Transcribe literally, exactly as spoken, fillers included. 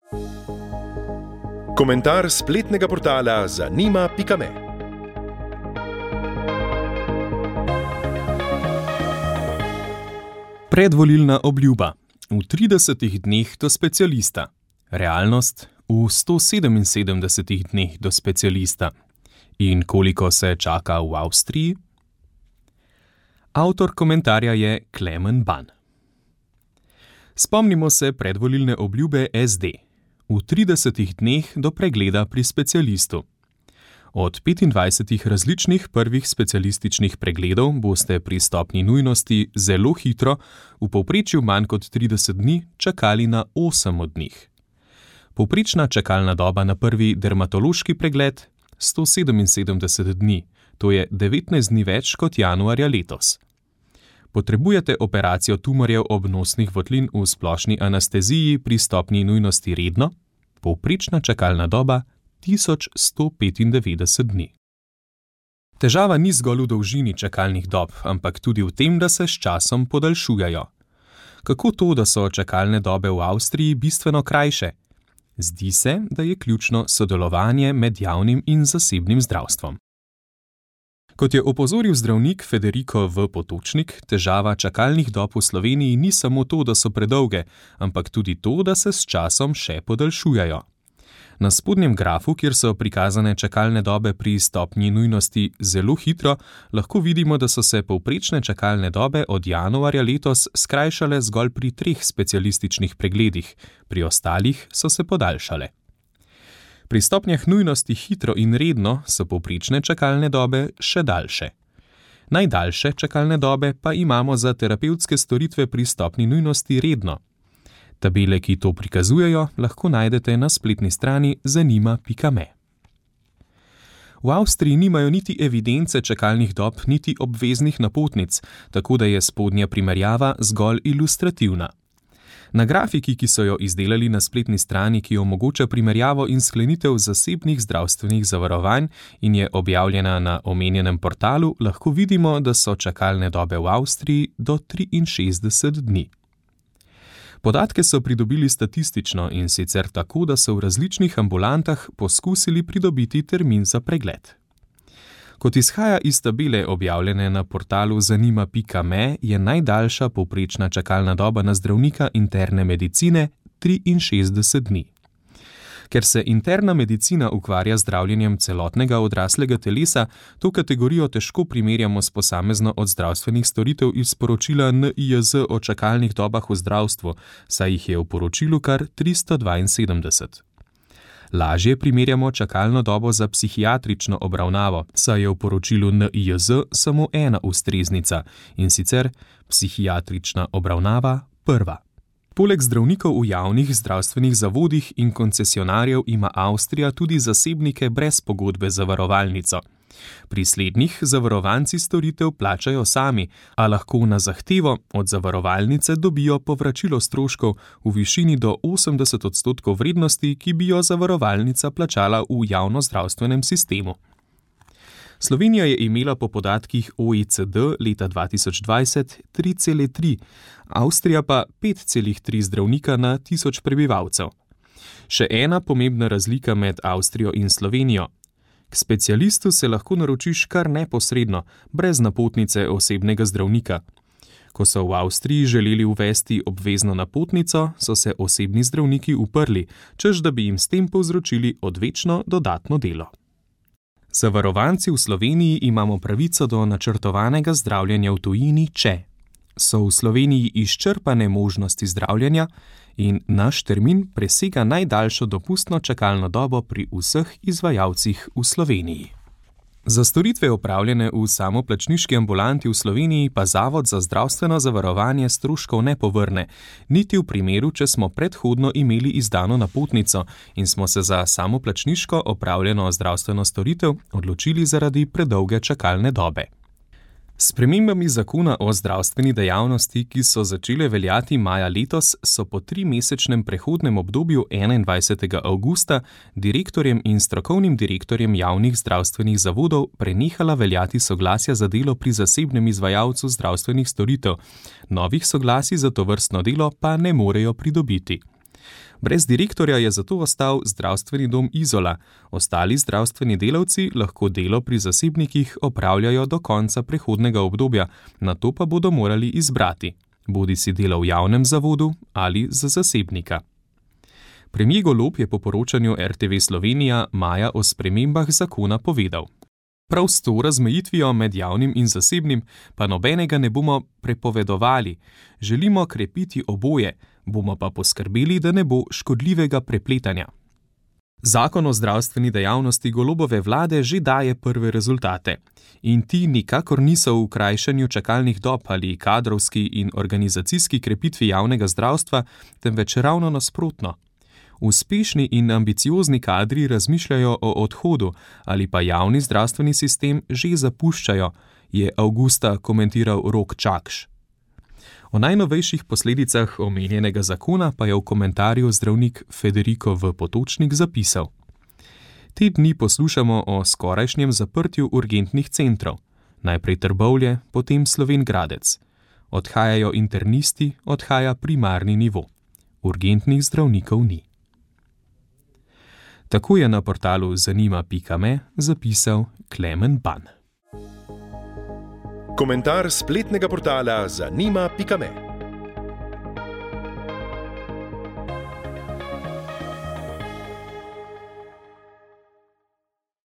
Komentar spletnega portala zanima pika me. Predvolilna obljuba. V tridesetih dneh do specialista. Realnost v sto sedeminsedemdesetih dneh do specialista. In koliko se čaka v Avstriji? Avtor komentarja je Klemen Ban. Spomnimo se predvolilne obljube es de. V tridesetih dneh do pregleda pri specialistu. Od petindvajsetih različnih prvih specialističnih pregledov boste pri stopnji nujnosti zelo hitro, v povprečju manj kot trideset dni, čakali na osem od njih. Povprečna čakalna doba na prvi dermatološki pregled sto sedeminsedemdeset dni, to je devetnajst dni več kot januarja letos. Potrebujete operacijo tumorjev obnosnih votlin v splošni anesteziji pri stopnji nujnosti redno, povprečna čakalna doba tisoč sto petindevetdeset dni. Težava ni zgolj v dolžini čakalnih dob, ampak tudi v tem, da se s časom podaljšujejo. Kako to, da so čakalne dobe v Avstriji bistveno krajše? Zdi se, da je ključno sodelovanje med javnim in zasebnim zdravstvom. Kot je opozoril zdravnik Federico V. Potočnik, težava čakalnih dob v Sloveniji ni samo to, da so predolge, ampak tudi to, da se s časom še podaljšujejo. Na spodnjem grafu, kjer so prikazane čakalne dobe pri stopnji nujnosti zelo hitro, lahko vidimo, da so se povprečne čakalne dobe od januarja letos skrajšale zgolj pri treh specialističnih pregledih, pri ostalih so se podaljšale. Pri stopnjah nujnosti hitro in redno so povprečne čakalne dobe še daljše. Najdaljše čakalne dobe pa imamo za terapevtske storitve pri stopnji nujnosti redno. Tabele, ki to prikazujejo, lahko najdete na spletni strani zanima pika me. V Avstriji nimajo niti evidence čakalnih dob, niti obveznih napotnic, tako da je spodnja primerjava zgolj ilustrativna. Na grafiki, ki so jo izdelali na spletni strani, ki omogoča primerjavo in sklenitev zasebnih zdravstvenih zavarovanj in je objavljena na omenjenem portalu, lahko vidimo, da so čakalne dobe v Avstriji do triinšestdeset dni. Podatke so pridobili statistično in sicer tako, da so v različnih ambulantah poskusili pridobiti termin za pregled. Kot izhaja iz tabele objavljene na portalu zanima pika me, je najdaljša povprečna čakalna doba na zdravnika interne medicine triinšestdeset dni. Ker se interna medicina ukvarja z zdravljenjem celotnega odraslega telesa, to kategorijo težko primerjamo s posamezno od zdravstvenih storitev iz poročila en i jaz o čakalnih dobah v zdravstvu, saj jih je v poročilu kar tristo dvainsedemdeset. Lažje primerjamo čakalno dobo za psihiatrično obravnavo, saj je v poročilu en i jaz samo ena ustreznica, in sicer psihiatrična obravnava prva. Poleg zdravnikov v javnih zdravstvenih zavodih in koncesionarjev ima Avstrija tudi zasebnike brez pogodbe z zavarovalnico. Pri slednjih zavarovanci storitev plačajo sami, a lahko na zahtevo od zavarovalnice dobijo povračilo stroškov v višini do osemdeset odstotkov vrednosti, ki bi jo zavarovalnica plačala v javnozdravstvenem sistemu. Slovenija je imela po podatkih o e ce de leta dva tisoč dvajset tri cele tri, Avstrija pa pet cele tri zdravnika na tisoč prebivalcev. Še ena pomembna razlika med Avstrijo in Slovenijo. K specialistu se lahko naročiš kar neposredno, brez napotnice osebnega zdravnika. Ko so v Avstriji želeli uvesti obvezno napotnico, so se osebni zdravniki uprli, češ da bi jim s tem povzročili odvečno dodatno delo. Zavarovanci v Sloveniji imamo pravico do načrtovanega zdravljenja v tujini, če so v Sloveniji izčrpane možnosti zdravljenja in naš termin presega najdaljšo dopustno čakalno dobo pri vseh izvajalcih v Sloveniji. Za storitve opravljene v samoplačniški ambulanti v Sloveniji pa Zavod za zdravstveno zavarovanje stroškov ne povrne, niti v primeru, če smo predhodno imeli izdano napotnico in smo se za samoplačniško opravljeno zdravstveno storitev odločili zaradi predolge čakalne dobe. S spremembami zakona o zdravstveni dejavnosti, ki so začele veljati maja letos, so po trimesečnem prehodnem obdobju enaindvajsetega avgusta direktorjem in strokovnim direktorjem javnih zdravstvenih zavodov prenehala veljati soglasja za delo pri zasebnem izvajalcu zdravstvenih storitev. Novih soglasij za tovrstno delo pa ne morejo pridobiti. Brez direktorja je zato ostal zdravstveni dom Izola, ostali zdravstveni delavci lahko delo pri zasebnikih opravljajo do konca prehodnega obdobja, nato pa bodo morali izbrati, bodisi delo v javnem zavodu ali za zasebnika. Premier Golob je po poročanju R T V Slovenija maja o spremembah zakona povedal: Prav s to razmejitvijo med javnim in zasebnim pa nobenega ne bomo prepovedovali, želimo krepiti oboje, bomo pa poskrbeli, da ne bo škodljivega prepletanja. Zakon o zdravstveni dejavnosti Golobove vlade že daje prve rezultate. In ti nikakor niso v krajšanju čakalnih dob ali kadrovski in organizacijski krepitvi javnega zdravstva, temveč ravno nasprotno. Uspešni in ambiciozni kadri razmišljajo o odhodu ali pa javni zdravstveni sistem že zapuščajo, je avgusta komentiral Rok Čakš. O najnovejših posledicah omenjenega zakona pa je v komentarju zdravnik Federico V. Potočnik zapisal: Te dni poslušamo o skorajšnjem zaprtju urgentnih centrov, najprej Trbovlje, potem Slovenj Gradec. Odhajajo internisti, odhaja primarni nivo. Urgentnih zdravnikov ni. Tako je na portalu zanima pika me zapisal Klemen Ban. Komentar spletnega portala zanima pika me.